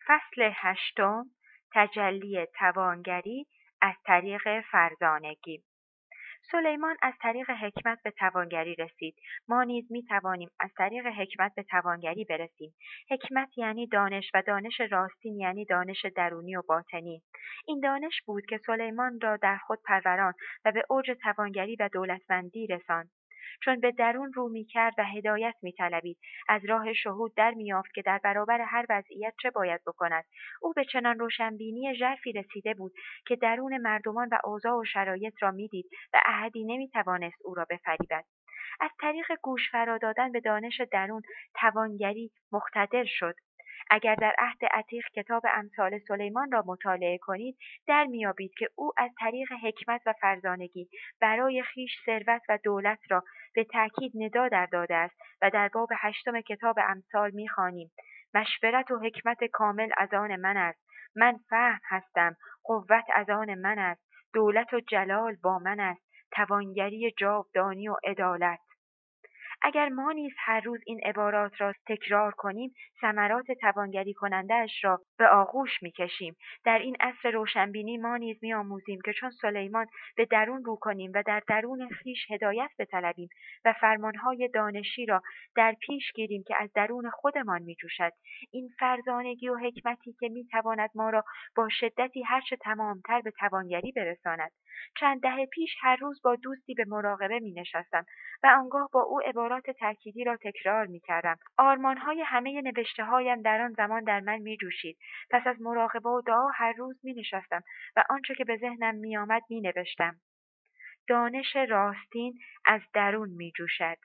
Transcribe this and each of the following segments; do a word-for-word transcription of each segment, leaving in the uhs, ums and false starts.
فصل هشتم، تجلی توانگری از طریق فرزانگی. سلیمان از طریق حکمت به توانگری رسید. ما نیز می توانیم از طریق حکمت به توانگری برسیم. حکمت یعنی دانش و دانش راستین یعنی دانش درونی و باطنی. این دانش بود که سلیمان را در خود پروران و به اوج توانگری و دولتمندی رساند. چون به درون رو می‌کرد و هدایت می‌طلبید، از راه شهود در می‌یافت که در برابر هر وضعیت چه باید بکند. او به چنان روشنبینی ژرفی رسیده بود که درون مردمان و اوضاع و شرایط را می‌دید و احدی نمی‌توانست او را بفریبد. از طریق گوش فرا دادن به دانش درون، توانگری مقتدر شد. اگر در عهد عتیق کتاب امثال سلیمان را مطالعه کنید، در میابید که او از طریق حکمت و فرزانگی برای خویش ثروت و دولت را به تأکید ندا در داده است و در باب هشتم کتاب امثال میخوانیم: مشورت و حکمت کامل از آن من است، من فهم هستم، قوت از آن من است، دولت و جلال با من است، توانگری جاودانی و عدالت. اگر ما نیز هر روز این عبارات را تکرار کنیم، ثمرات توانگری کننده‌اش را به آغوش می‌کشیم. در این عصر روشنبینی ما نیز می‌آموزیم که چون سلیمان به درون رو کنیم و در درون خویش هدایت بطلبیم و فرمانهای دانشی را در پیش گیریم که از درون خودمان می‌جوشد. این فرزانگی و حکمتی که می‌تواند ما را با شدتی هرچه تمامتر به توانگری برساند. چند دهه پیش هر روز با دوستی به مراقبه می‌نشستم و آنگاه با او عبارات تأکیدی را تکرار می‌کردم. آرمان‌های همه نوشته‌هایم در آن زمان در من می‌جوشید. پس از مراقبه و دعا هر روز می‌نشستم و آنچه که به ذهنم می‌آمد می‌نوشتم. دانش راستین از درون می‌جوشد.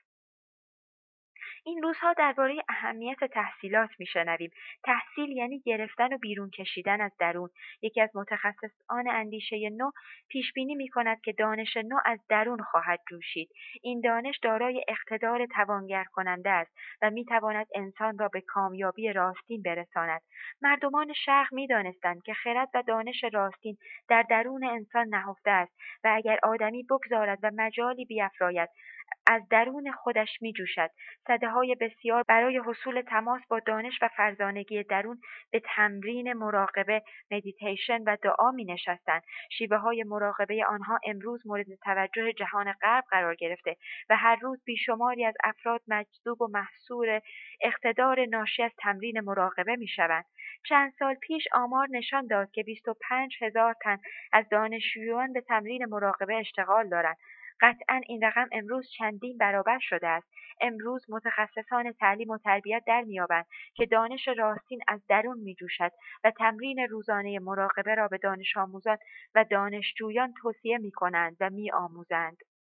این روزها درباره اهمیت تحصیلات میشنویم. تحصیل یعنی گرفتن و بیرون کشیدن از درون. یکی از متخصصان اندیشه نو پیش بینی می‌کند که دانش نو از درون خواهد جوشید. این دانش دارای اقتدار توانگر کننده است و می‌تواند انسان را به کامیابی راستین برساند. مردمان شرق می‌دانستند که خرد و دانش راستین در درون انسان نهفته است و اگر آدمی بگذارد و مجالی بیفراید، از درون خودش می‌جوشد. سده‌های بسیار برای حصول تماس با دانش و فرزانگی درون به تمرین مراقبه، مدیتیشن و دعا می‌نشستند. شیوه‌های مراقبه آنها امروز مورد توجه جهان غرب قرار گرفته و هر روز بیشماری از افراد مجذوب و محصور اقتدار ناشی از تمرین مراقبه می‌شوند. چند سال پیش آمار نشان داد که بیست و پنج هزار تن از دانشجویان به تمرین مراقبه اشتغال دارند. قطعاً این رقم امروز چندین برابر شده است. امروز متخصصان تعلیم و تربیت در می‌یابند که دانش راستین از درون می‌جوشد و تمرین روزانه مراقبه را به دانش آموزان و دانشجویان توصیه می‌کنند و می‌آموزند.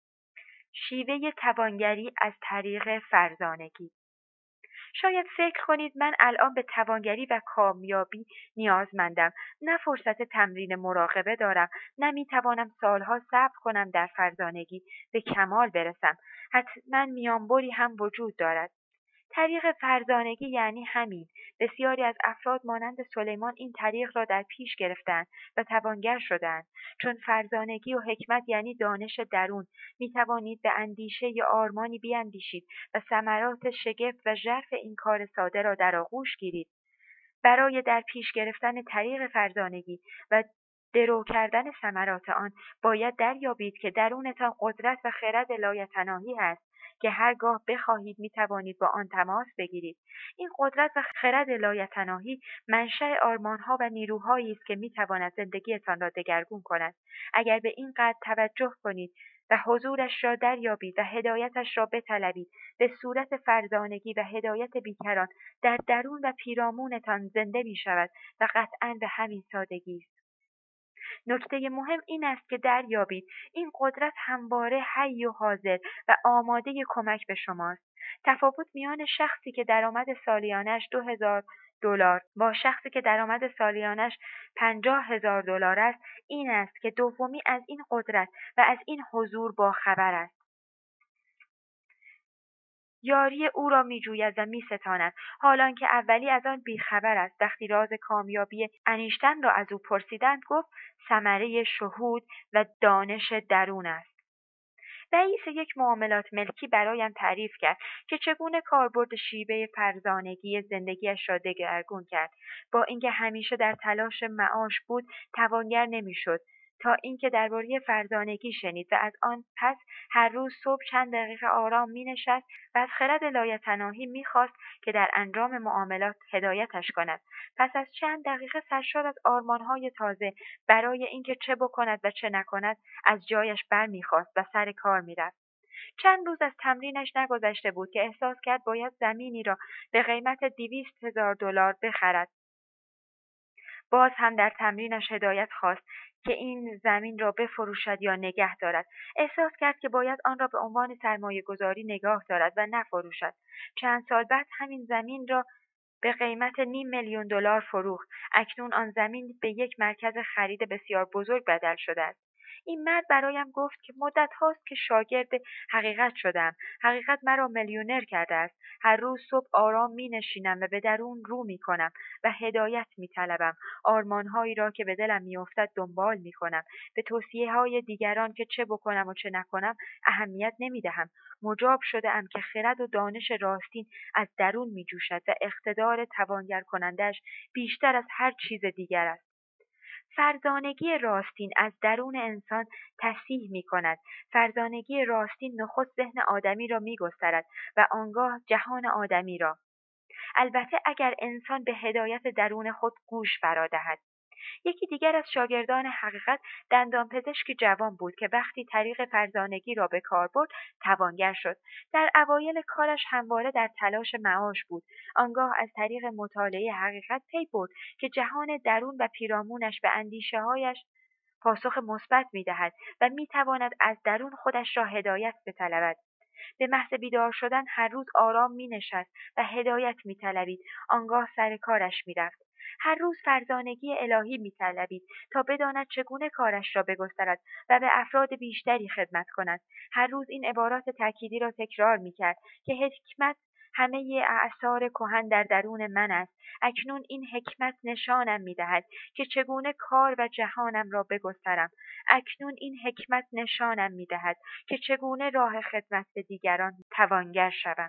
شیوه توانگری از طریق فرزانگی. شاید فکر کنید من الان به توانگری و کامیابی نیازمندم. نه فرصت تمرین مراقبه دارم، نه میتوانم سالها صبر کنم در فرزانگی به کمال برسم. حتما میانبری هم وجود دارد. طریق فرزانگی یعنی همین. بسیاری از افراد مانند سلیمان این طریق را در پیش گرفتند و توانگر شدند. چون فرزانگی و حکمت یعنی دانش درون، می توانید به اندیشه یا آرمانی بیاندیشید و ثمرات شگفت و ژرف این کار ساده را در آغوش گیرید. برای در پیش گرفتن طریق فرزانگی و درو کردن ثمرات آن، باید دریابید که درونتان قدرت و خرد لایتناهی هست که هرگاه بخواهید می توانید با آن تماس بگیرید. این قدرت و خرد لایتناهی منشأ آرمان‌ها و نیروهایی است که می تواند زندگیتان را دگرگون کند. اگر به این قدر توجه کنید و حضورش را دریابید و هدایتش را بطلبید، به صورت فرزانگی و هدایت بیکران در درون و پیرامونتان زنده می شود و قطعاً به همین سادگی است. نکته مهم این است که دریابید این قدرت همواره حی و حاضر و آماده کمک به شماست. تفاوت میان شخصی که درآمد سالیانش دو هزار دلار با شخصی که درآمد سالیانش پنجاه هزار دلار است این است که دومی از این قدرت و از این حضور با خبر است. یاری او را می‌جوید و می‌ستاند، حالان که اولی از آن بیخبر است. وقتی راز کامیابی انیشتن را از او پرسیدند گفت ثمره شهود و دانش درون است. رئیس یک معاملات ملکی برایم تعریف کرد که چگونه کاربرد شیوه فرزانگی زندگیش را دگرگون کرد. با اینکه همیشه در تلاش معاش بود، توانگر نمیشد تا اینکه درباره فرزانگی شنید و از آن پس هر روز صبح چند دقیقه آرام مینشست و از خرد لایتناهی میخواست که در انجام معاملات هدایتش کند. پس از چند دقیقه سرشار از آرمانهای تازه برای اینکه چه بکند و چه نکند، از جایش برمیخاست و سر کار میرفت. چند روز از تمرینش نگذشته بود که احساس کرد باید زمینی را به قیمت دویست هزار دلار بخرد. باز هم در تمرینش هدایت خواست که این زمین را بفروشد یا نگه دارد. احساس کرد که باید آن را به عنوان سرمایه گذاری نگاه دارد و نفروشد. چند سال بعد همین زمین را به قیمت نیم میلیون دلار فروخت. اکنون آن زمین به یک مرکز خرید بسیار بزرگ بدل شده است. این مرد برایم گفت که مدت هاست که شاگرد حقیقت شدم. حقیقت مرا میلیونر کرده است. هر روز صبح آرام می نشینم و به درون رو می کنم و هدایت می طلبم. آرمانهایی را که به دلم می افتد دنبال می کنم. به توصیه های دیگران که چه بکنم و چه نکنم اهمیت نمی دهم. مجاب شده ام که خرد و دانش راستین از درون می جوشد و اقتدار توانگر کنندش بیشتر از هر چیز دیگر است. فرزانگی راستین از درون انسان تصحیح می کند. فرزانگی راستین نخست ذهن آدمی را می گسترد و آنگاه جهان آدمی را. البته اگر انسان به هدایت درون خود گوش فرا دهد. یکی دیگر از شاگردان حقیقت دندانپزشک جوان بود که وقتی طریق فرزانگی را به کار برد توانگر شد. در اوایل کارش همواره در تلاش معاش بود. آنگاه از طریق مطالعه حقیقت پی برد که جهان درون و پیرامونش به اندیشه‌هایش پاسخ مثبت می‌دهد و می‌تواند از درون خودش را هدایت بطلبد. به محض بیدار شدن هر روز آرام می‌نشست و هدایت می‌طلبید. آنگاه سر کارش می‌رفت. هر روز فرزانگی الهی می‌طلبید تا بداند چگونه کارش را بگسترد و به افراد بیشتری خدمت کند. هر روز این عبارات تأکیدی را تکرار می‌کرد که حکمت همه اعصار کهن در درون من است. اکنون این حکمت نشانم می‌دهد که چگونه کار و جهانم را بگسترم. اکنون این حکمت نشانم می‌دهد که چگونه راه خدمت به دیگران توانگر شوم.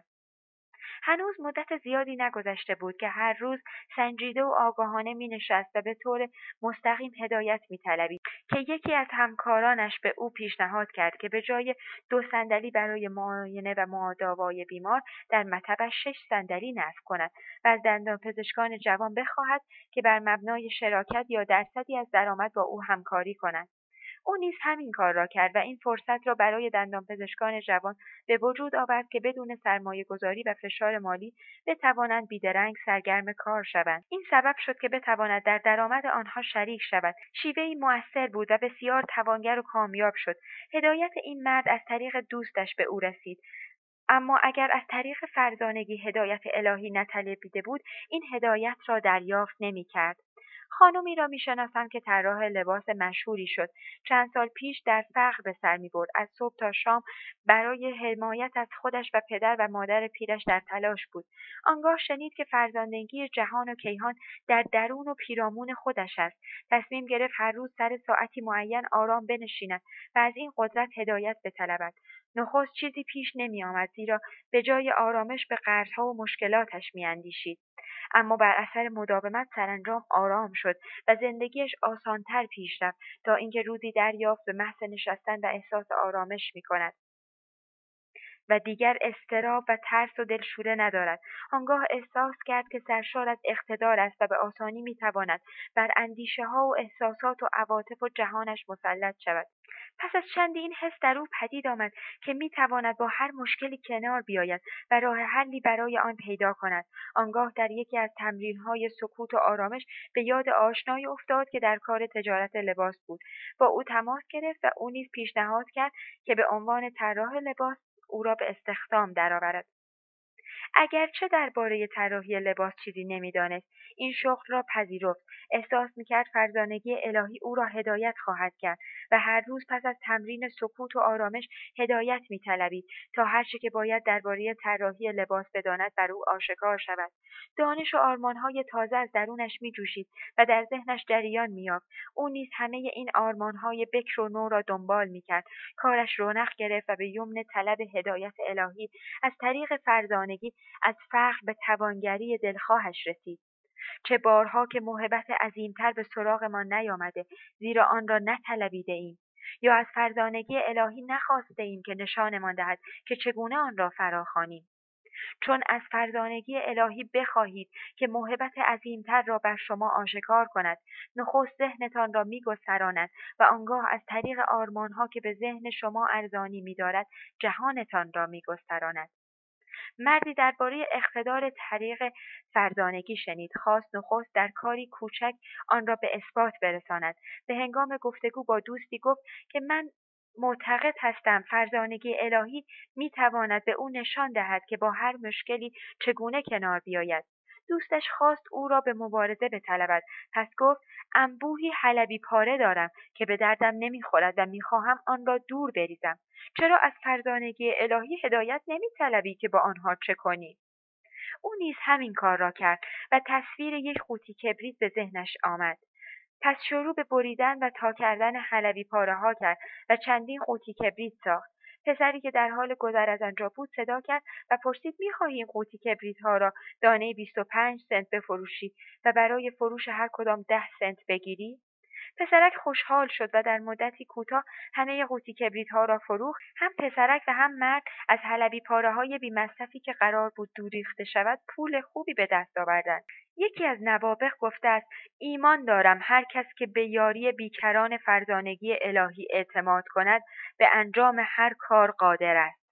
هنوز مدت زیادی نگذشته بود که هر روز سنجیده و آگاهانه می نشست و به طور مستقیم هدایت می طلبید که یکی از همکارانش به او پیشنهاد کرد که به جای دو صندلی برای معاینه و مداوای بیمار در مطبش شش صندلی نصب کند و از دندانپزشکان جوان بخواهد که بر مبنای شراکت یا درصدی از درآمد با او همکاری کنند. او نیز همین کار را کرد و این فرصت را برای دندانپزشکان جوان به وجود آورد که بدون سرمایه‌گذاری و فشار مالی بتوانند بیدرنگ سرگرم کار شوند. این سبب شد که بتواند در درآمد آنها شریک شود. شیوهی مؤثر بود و بسیار توانگر و کامیاب شد. هدایت این مرد از طریق دوستش به او رسید. اما اگر از طریق فرزانگی هدایت الهی نطلبیده بود، این هدایت را دریافت نمی‌کرد. خانمی را می‌شناسم که طراح لباس مشهوری شد. چند سال پیش در فقر به سر می‌برد. از صبح تا شام برای حمایت از خودش و پدر و مادر پیرش در تلاش بود. آنگاه شنید که فرزانگی جهان و کیهان در درون و پیرامون خودش است. تصمیم گرفت هر روز سر ساعتی معین آرام بنشیند و از این قدرت هدایت بطلبد. نخست چیزی پیش نمی‌آمد، زیرا به جای آرامش به قرض‌ها و مشکلاتش می‌اندیشید. اما بر اثر مداومت سرانجام آرام شد و زندگیش آسانتر پیش رفت تا اینکه روزی دریافت به محض نشستن و احساس آرامش می‌کند و دیگر اضطراب و ترس و دلشوره ندارد. آنگاه احساس کرد که سرشار از اقتدار است و به آسانی می‌تواند بر اندیشه‌ها و احساسات و عواطف و جهانش مسلط شود. پس از چندی این حس در او پدید آمد که می‌تواند با هر مشکلی کنار بیاید و راه حلی برای آن پیدا کند. آنگاه در یکی از تمرین‌های سکوت و آرامش به یاد آشنایی افتاد که در کار تجارت لباس بود. با او تماس گرفت و او نیز پیشنهاد کرد که به عنوان طراح لباس او را به استخدام درآورد. اگرچه درباره طراحی لباس چیزی نمی‌دانست، این شغل را پذیرفت. احساس می‌کرد فرزانگی الهی او را هدایت خواهد کرد و هر روز پس از تمرین سکوت و آرامش هدایت می‌طلبید تا هر چه که باید درباره طراحی لباس بداند بر او آشکار شود. دانش و آرمان‌های تازه از درونش می‌جوشید و در ذهنش جریان می‌یافت. او نیز همه این آرمان‌های بکر و نو را دنبال می‌کرد. کارش رونق گرفت و به یمن طلب هدایت الهی از طریق فرزانگی از فقر به توانگری دلخواهش رسید. چه بارها که موهبت عظیمتر به سراغمان نیامده زیرا آن را نطلبیده‌ایم، یا از فرزانگی الهی نخواسته‌ایم که نشانمان دهد که چگونه آن را فراخوانیم. چون از فرزانگی الهی بخواهید که موهبت عظیمتر را بر شما آشکار کند، نخست ذهنتان را می‌گستراند و آنگاه از طریق آرمانها که به ذهن شما ارزانی می‌دارد جهانتان را می‌گستراند. مردی درباره اقتدار طریق فرزانگی شنید. خواست نخست در کاری کوچک آن را به اثبات برساند. به هنگام گفتگو با دوستی گفت که من معتقد هستم فرزانگی الهی میتواند به او نشان دهد که با هر مشکلی چگونه کنار بیاید. دوستش خواست او را به مبارزه بطلبد. پس گفت انبوهی حلبی پاره دارم که به دردم نمیخورد و میخواهم آن را دور بریزم. چرا از فرزانگی الهی هدایت نمیطلبی که با آنها چه کنی؟ او نیز همین کار را کرد و تصویر یک قوطی کبریت به ذهنش آمد. پس شروع به بریدن و تا کردن حلبی پاره ها کرد و چندین قوطی کبریت ساخت. پسری که در حال گذر از آنجا بود صدا کرد و پرسید می‌خواهی این قوطی کبریت ها را دانه بیست و پنج سنت بفروشی و برای فروش هر کدام ده سنت بگیری؟ پسرک خوشحال شد و در مدتی کوتاه همه قوطی کبریت‌ها را فروخت. هم پسرک و هم مرد از حلبی پاره‌های بی‌مصرفی که قرار بود دور ریخته شود پول خوبی به دست آوردند. یکی از نوابغ گفته است ایمان دارم هر کس که به یاری بیکران فرزانگی الهی اعتماد کند به انجام هر کار قادر است.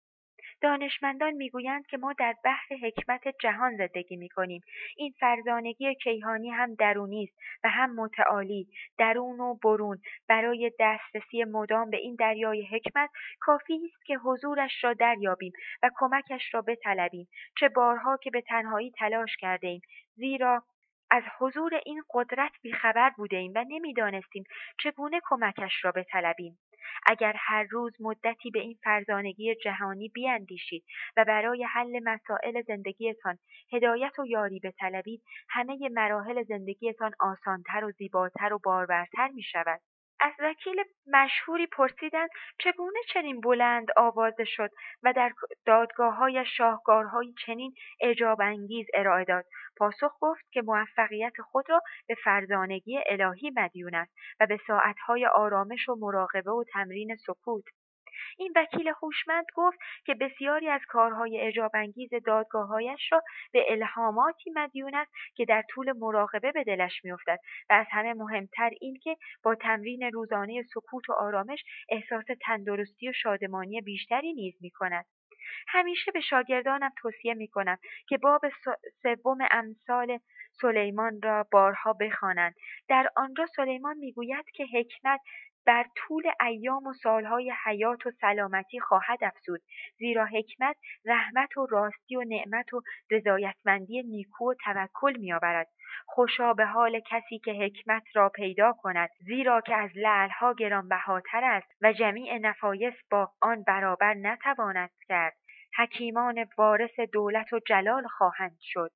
دانشمندان میگویند که ما در بحر حکمت جهان زندگی میکنیم. این فرزانگی کیهانی هم درونی است و هم متعالی، درون و برون. برای دسترسی مدام به این دریای حکمت کافی است که حضورش را دریابیم و کمکش را بطلبیم. چه بارها که به تنهایی تلاش کرده ایم، زیرا از حضور این قدرت بیخبر بوده ایم و نمیدانستیم چگونه کمکش را بطلبیم. اگر هر روز مدتی به این فرزانگی جهانی بیندیشید و برای حل مسائل زندگیتان هدایت و یاری بطلبید، همه مراحل زندگیتان آسانتر و زیباتر و بارورتر می شود. از وکیل مشهوری پرسیدند چگونه چنین بلند آوازه شد و در دادگاه‌هایش شاهکارهایی چنین اعجاب انگیز ارائه داد. پاسخ گفت که موفقیت خود را به فرزانگی الهی مدیون است و به ساعتهای آرامش و مراقبه و تمرین سکوت. این وکیل هوشمند گفت که بسیاری از کارهای اعجاب‌انگیز دادگاه‌هایش را به الهاماتی مدیون است که در طول مراقبه به دلش می‌افتد و از همه مهمتر این که با تمرین روزانه سکوت و آرامش احساس تندرستی و شادمانی بیشتری نیز می‌کند. همیشه به شاگردانم توصیه می‌کنم که باب سوم امثال سلیمان را بارها بخوانند. در آنجا سلیمان می‌گوید که حکمت بر طول ایام و سالهای حیات و سلامتی خواهد افزود، زیرا حکمت رحمت و راستی و نعمت و رضایتمندی نیکو و توکل می‌آورد. خوشا به حال کسی که حکمت را پیدا کند، زیرا که از لعلها گرانبهاتر است و جمیع نفایس با آن برابر نتواند کرد. حکیمان وارث دولت و جلال خواهند شد.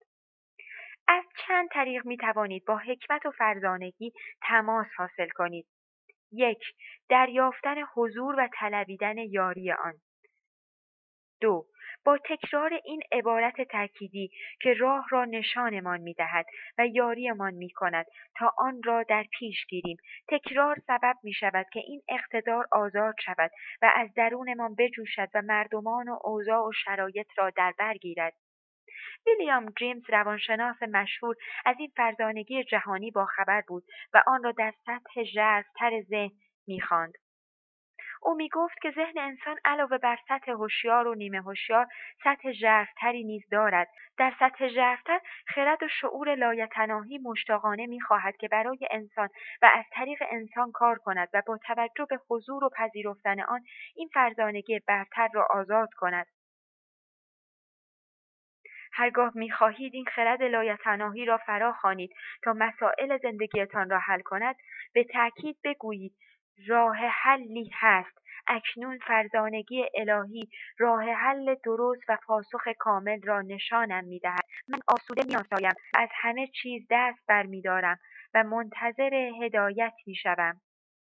از چند طریق می توانید با حکمت و فرزانگی تماس حاصل کنید. یک، دریافتن حضور و طلبیدن یاری آن. دو، با تکرار این عبارت تأکیدی که راه را نشانمان می دهد و یاریمان می کند تا آن را در پیش گیریم. تکرار سبب می شود که این اقتدار آزاد شود و از درونمان بجوشد و مردمان و اوضاع و شرایط را در بر گیرد. ویلیام جیمز روانشناس مشهور از این فرزانگی جهانی باخبر بود و آن را در سطح ژرف‌تر ذهن می‌خواند. او می‌گفت که ذهن انسان علاوه بر سطح هوشیار و نیمه هوشیار، سطح ژرف‌تری نیز دارد. در سطح ژرف‌تر خرد و شعور لایتناهی مشتاقانه می‌خواهد که برای انسان و از طریق انسان کار کند و با توجه به حضور و پذیرفتن آن این فرزانگی برتر را آزاد کند. هرگاه می‌خواهید این خرد لایتناهی را فراخوانید تا مسائل زندگیتان را حل کند، به تأکید بگویید راه حلی هست. اکنون فرزانگی الهی راه حل درست و پاسخ کامل را نشانم می‌دهد. من آسوده می‌آسایم، از همه چیز دست برمی‌دارم و منتظر هدایت می‌شوم.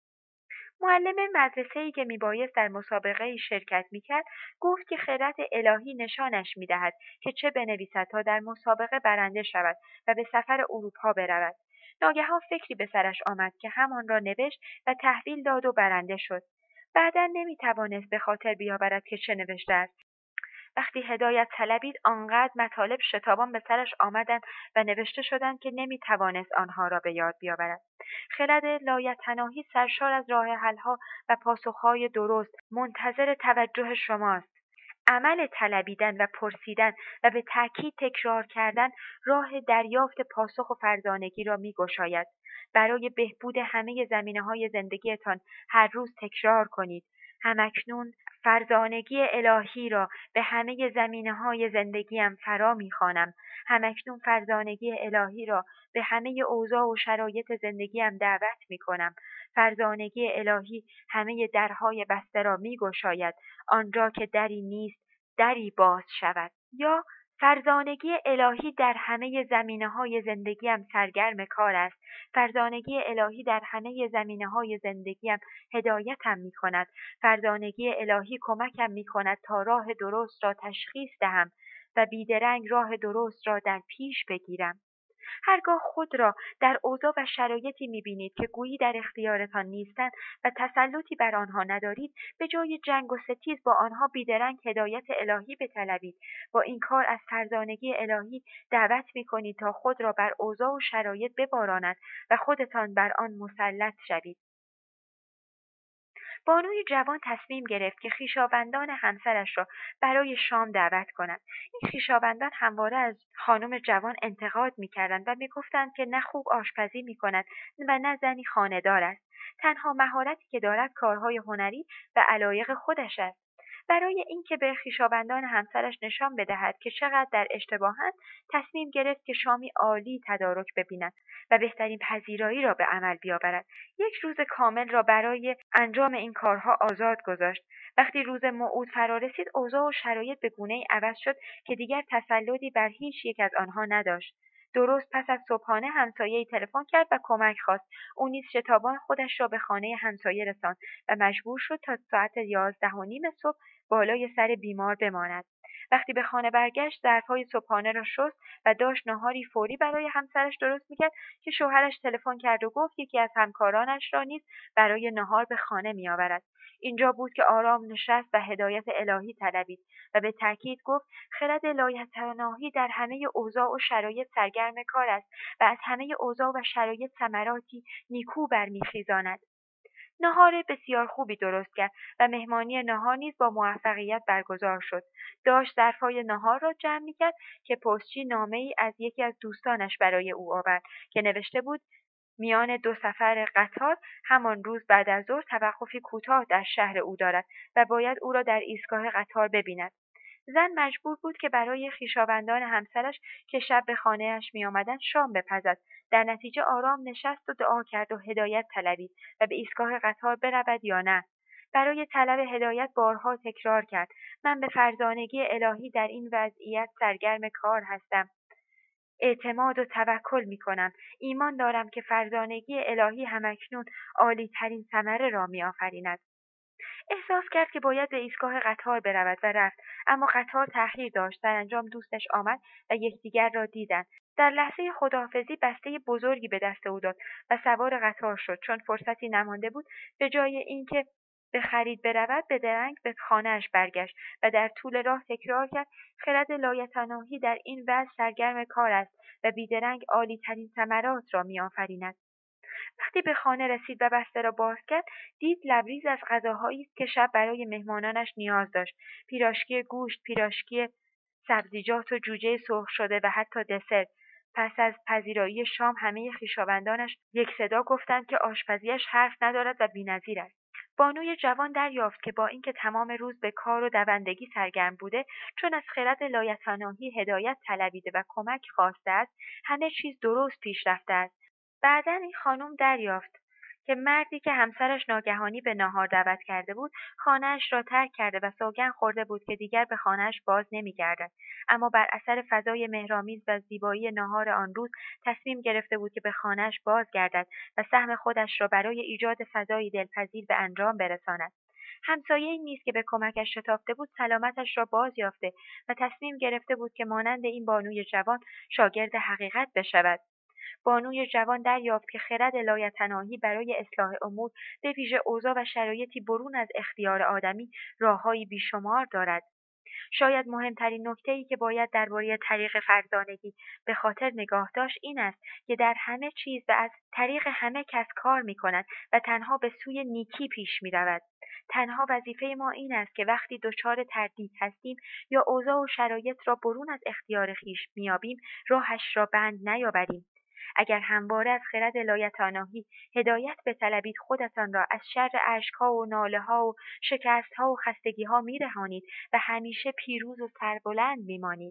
معلم مدرسه‌ای که میبایست در مسابقه‌ای شرکت میکرد گفت که خرد الهی نشانش میدهد که چه بنویسد تا در مسابقه برنده شود و به سفر اروپا برود. ناگهان فکری به سرش آمد که همان را نوشت و تحویل داد و برنده شد. بعدا نمیتوانست به خاطر بیاورد که چه نوشته است. وقتی هدایت طلبید آنقدر مطالب شتابان به سرش آمدند و نوشته شدند که نمیتوانست آنها را به یاد بیاورد. خرد لایتناهی سرشار از راه حل‌ها و پاسخهای درست منتظر توجه شماست. عمل طلبیدن و پرسیدن و به تأکید تکرار کردن راه دریافت پاسخ و فرزانگی را می‌گشاید. برای بهبود همه زمینه‌های زندگیتان هر روز تکرار کنید: همکنون فرزانگی الهی را به همه زمینه‌های زندگیم فرا می‌خوانم. همکنون فرزانگی الهی را به همه اوضاع و شرایط زندگیم دعوت می‌کنم. فرزانگی الهی همه درهای بسته را می‌گشاید. آنجا که دری نیست، دری باز شود. یا فرزانگی الهی در همه زمینه‌های زندگیم سرگرم کار است. فرزانگی الهی در همه زمینه‌های زندگیم هدایتم می‌کند. فرزانگی الهی کمکم می‌کند تا راه درست را تشخیص دهم و بیدرنگ راه درست را در پیش بگیرم. هرگاه خود را در اوضاع و شرایطی می‌بینید که گویی در اختیارتان نیستند و تسلطی بر آنها ندارید، به جای جنگ و ستیز با آنها بیدرنگ هدایت الهی بطلبید. با این کار از فرزانگی الهی دعوت می‌کنید تا خود را بر اوضاع و شرایط بباراند و خودتان بر آن مسلط شوید. بانوی جوان تصمیم گرفت که خویشاوندان همسرش را برای شام دعوت کند. این خویشاوندان همواره از خانم جوان انتقاد می‌کردند و می‌گفتند که نه خوب آشپزی می‌کند و نه زنی خانه‌دار است. تنها مهارتی که دارد کارهای هنری و علایق خودش است. برای اینکه به خویشاوندان همسرش نشان بدهد که چقدر در اشتباهند، تصمیم گرفت که شامی عالی تدارک ببیند و بهترین پذیرایی را به عمل بیاورد. یک روز کامل را برای انجام این کارها آزاد گذاشت. وقتی روز موعود فرا رسید، اوضاع و شرایط به گونه‌ای عوض شد که دیگر تسلطی بر هیچ یک از آنها نداشت. درست پس از صبحانه همسایه‌ای تلفن کرد و کمک خواست. او نیز شتابان خودش را به خانه همسایه رساند و مجبور شد تا ساعت یازده و نیم صبح بالای سر بیمار بماند. وقتی به خانه برگشت، ظرف‌های صبحانه را شست و داشت ناهاری فوری برای همسرش درست می‌کرد که شوهرش تلفن کرد و گفت یکی از همکارانش را نیز برای نهار به خانه می‌آورد. اینجا بود که آرام نشست و هدایت الهی طلبید و به تأکید گفت خرد لایتناهی در همه اوضاع و شرایط سرگرم کار است و از همه اوضاع و شرایط ثمراتی نیکو برمیخیزاند. نهار بسیار خوبی درست کرد و مهمانی نهار نیز با موفقیت برگزار شد. داشت ظرفهای نهار را جمع می‌کرد که پستچی نامه‌ای از یکی از دوستانش برای او آورد که نوشته بود میان دو سفر قطار همان روز بعد از ظهر توقفی کوتاه در شهر او دارد و باید او را در ایستگاه قطار ببیند. زن مجبور بود که برای خویشاوندان همسرش که شب به خانه‌اش می‌آمدند شام بپزد. در نتیجه آرام نشست و دعا کرد و هدایت طلبید و به ایستگاه قطار برود یا نه. برای طلب هدایت بارها تکرار کرد: من به فرزانگی الهی در این وضعیت سرگرم کار هستم. اعتماد و توکل می‌کنم. ایمان دارم که فرزانگی الهی همکنون عالی‌ترین ثمره را می‌آفریند. احساس کرد که باید به ایستگاه قطار برود و رفت، اما قطار تأخیر داشت. سرانجام دوستش آمد و یکدیگر را دیدند. در لحظه خداحافظی بسته بزرگی به دست او داد و سوار قطار شد. چون فرصتی نمانده بود، به جای اینکه به خرید برود، به درنگ به خانه‌اش برگشت و در طول راه تکرار کرد: خرد لایتناهی در این وضع سرگرم کار است و بیدرنگ عالی‌ترین ثمرات را می‌آفریند. وقتی به خانه رسید و بسته را باز کرد، دید لبریز از غذاهایی است که شب برای مهمانانش نیاز داشت: پیراشکی گوشت، پیراشکی سبزیجات و جوجه سرخ شده و حتی دسر. پس از پذیرایی شام همه خویشاوندانش یک صدا گفتند که آشپزیش حرف ندارد و بی‌نظیر است. بانوی جوان دریافت که با اینکه تمام روز به کار و دوندگی سرگرم بوده، چون از خرد لایتناهی هدایت طلبیده و کمک خواسته است، همه چیز درست پیش رفته است. بعدا این خانم دریافت که مردی که همسرش ناگهانی به ناهار دعوت کرده بود، خانه‌اش را ترک کرده و سوگند خورده بود که دیگر به خانه‌اش باز نمی‌گردد. اما بر اثر فضای مهرآمیز و زیبایی ناهار آن روز تصمیم گرفته بود که به خانه‌اش بازگردد و سهم خودش را برای ایجاد فضایی دلپذیر به انجام برساند. همسایه‌ای نیز که به کمکش شتافته بود سلامتش را باز یافته و تصمیم گرفته بود که مانند این بانوی جوان شاگرد حقیقت بشود. بانوی جوان دریافت که خرد لایتناهی برای اصلاح امور، به ویژه اوضاع و شرایطی برون از اختیار آدمی، راههایی بیشمار دارد. شاید مهمترین نکته‌ای که باید درباره طریق فرزانگی به خاطر نگاه داشت این است که در همه چیز و از طریق همه کس کار می‌کند و تنها به سوی نیکی پیش می‌رود. تنها وظیفه ما این است که وقتی دچار تردید هستیم یا اوضاع و شرایط را برون از اختیار خویش می‌یابیم، راهش را بند نیاوریم. اگر همواره از خرد لایتناهی هدایت بطلبید، خودتان را از شر اشک‌ها و ناله‌ها و شکست‌ها و خستگی‌ها می‌رهانید و همیشه پیروز و سربلند می‌مانید.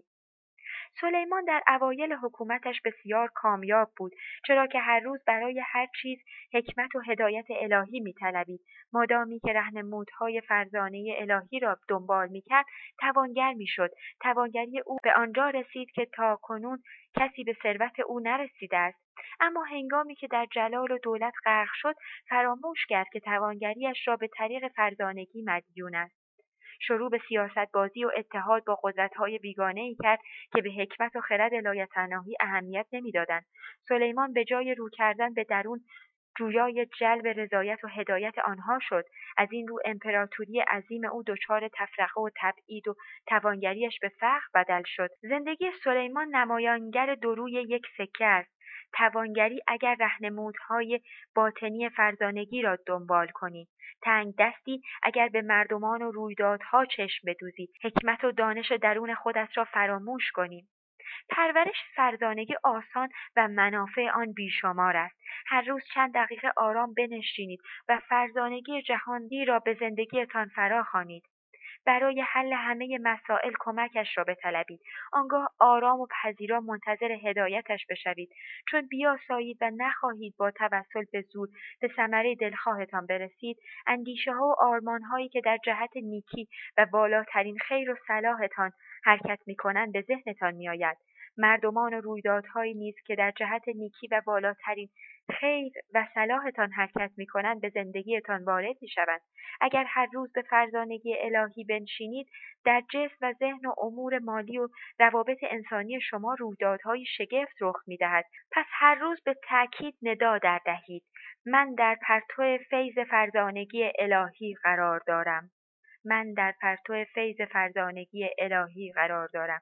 سلیمان در اوایل حکومتش بسیار کامیاب بود، چرا که هر روز برای هر چیز حکمت و هدایت الهی می‌طلبید. مادامی که راهنمودهای فرزانه الهی را دنبال می‌کرد، توانگر می‌شد. توانگری او به آنجا رسید که تاکنون کسی به ثروت او نرسیده است. اما هنگامی که در جلال و دولت غرق شد، فراموش کرد که توانگریش را به طریق فرزانگی مدیون است. شروع به سیاست‌بازی و اتحاد با قدرت‌های بیگانه‌ای کرد که به حکمت و خرد لایتناهی اهمیت نمی‌دادند. سلیمان به جای رو کردن به درون، جویای جلب رضایت و هدایت آنها شد. از این رو امپراتوری عظیم او دچار تفرقه و تبعید و توانگریش به فقر بدل شد. زندگی سلیمان نمایانگر دو روی یک سکه است. توانگری اگر راهنمودهای باطنی فرزانگی را دنبال کنی، تنگ دستی اگر به مردمان و رویدادها چشم بدوزی، حکمت و دانش درون خودت را فراموش کنی. پرورش فرزانگی آسان و منافع آن بیشمار است. هر روز چند دقیقه آرام بنشینید و فرزانگی جهانی را به زندگیتان فراخوانید. برای حل همه مسائل کمکش را بطلبید. آنگاه آرام و پذیرا منتظر هدایتش بشوید. چون بیاسایید و نخواهید با توسل به زور به ثمره دلخواهتان برسید، اندیشه‌ها و آرمان‌هایی که در جهت نیکی و بالاترین خیر و صلاحتان حرکت می‌کنند به ذهنتان می‌آید. مردمان و رویدادهایی نیز که در جهت نیکی و بالاترین خیر و صلاحتان حرکت می‌کنند به زندگیتان وارد می‌شوند. اگر هر روز به فرزانگی الهی بنشینید، در جسم و ذهن و امور مالی و روابط انسانی شما رویدادهای شگفت رخ می‌دهد. پس هر روز به تأکید ندا در دهید: من در پرتو فیض فرزانگی الهی قرار دارم. من در پرتو فیض فرزانگی الهی قرار دارم.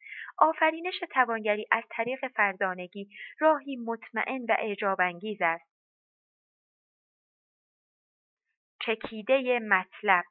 آفرینش توانگری از طریق فرزانگی راهی مطمئن و اعجاب‌انگیز است. چکیده مطلب.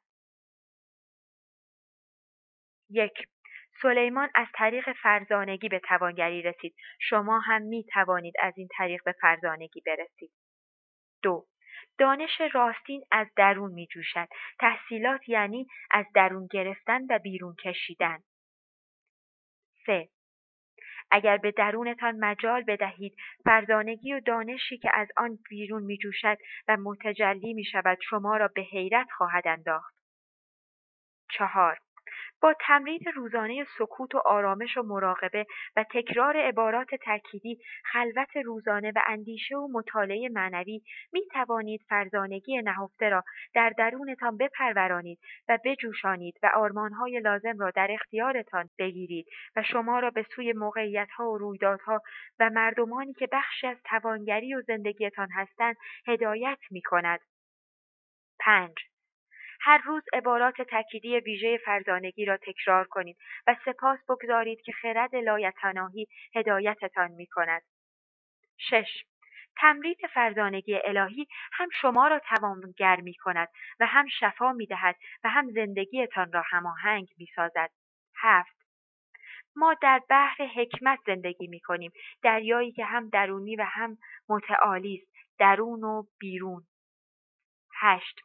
یک. سلیمان از طریق فرزانگی به توانگری رسید. شما هم می توانید از این طریق به فرزانگی برسید. دو. دانش راستین از درون می جوشد. تحصیلات یعنی از درون گرفتن و بیرون کشیدن. سه. اگر به درونتان مجال بدهید، فرزانگی و دانشی که از آن بیرون می جوشد و متجلی می شود شما را به حیرت خواهد انداخت. چهار. با تمرین روزانه سکوت و آرامش و مراقبه و تکرار عبارات تأکیدی، خلوت روزانه و اندیشه و مطالعه معنوی می توانید فرزانگی نهفته را در درونتان بپرورانید و بجوشانید و آرمانهای لازم را در اختیارتان بگیرید و شما را به سوی موقعیت‌ها و رویدادها و مردمانی که بخشی از توانگری و زندگیتان هستند هدایت می کند. پنج. هر روز عبارات تأکیدی ویژه فرزانگی را تکرار کنید و سپاس بگذارید که خرد لایتناهی هدایتتان می کند. شش. تمرین فرزانگی الهی هم شما را توانگر می کند و هم شفا می دهد و هم زندگیتان را هماهنگ می سازد. هفت. ما در بحر حکمت زندگی می کنیم، دریایی که هم درونی و هم متعالی است، درون و بیرون. هشت.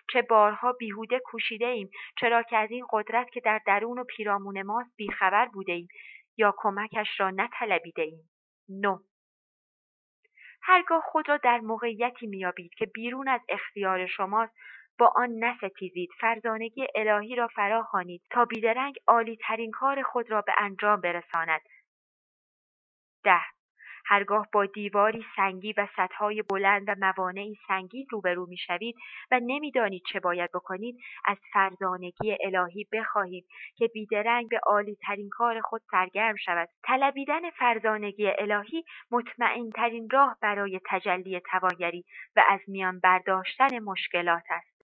چه بارها بیهوده کوشیده ایم، چرا که از این قدرت که در درون و پیرامون ماست بیخبر بوده ایم یا کمکش را نطلبیده ایم. نه. هرگاه خود را در موقعیتی میابید که بیرون از اختیار شماست، با آن نستیزید، فرزانگی الهی را فرا خوانید تا بیدرنگ عالی ترین کار خود را به انجام برساند. ده. هرگاه با دیواری سنگی و سدهای بلند و موانعی سنگین روبرو میشوید و نمیدانید چه باید بکنید، از فرزانگی الهی بخواهید که بیدرنگ به عالی ترین کار خود سرگرم شود. طلبیدن فرزانگی الهی مطمئن ترین راه برای تجلی توانگری و از میان برداشتن مشکلات است.